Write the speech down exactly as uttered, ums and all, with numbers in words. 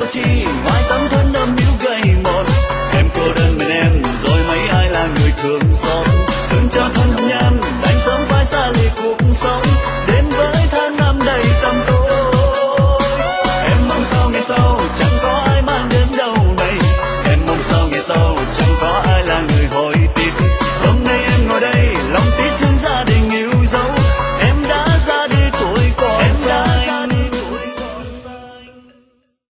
còn chi ngoài tấm thân âm mưu gầy mòn. Em cô đơn mình em rồi mấy ai là người thương xót, thương cho thân nhan đành sớm phải xa lìa cuộc sống.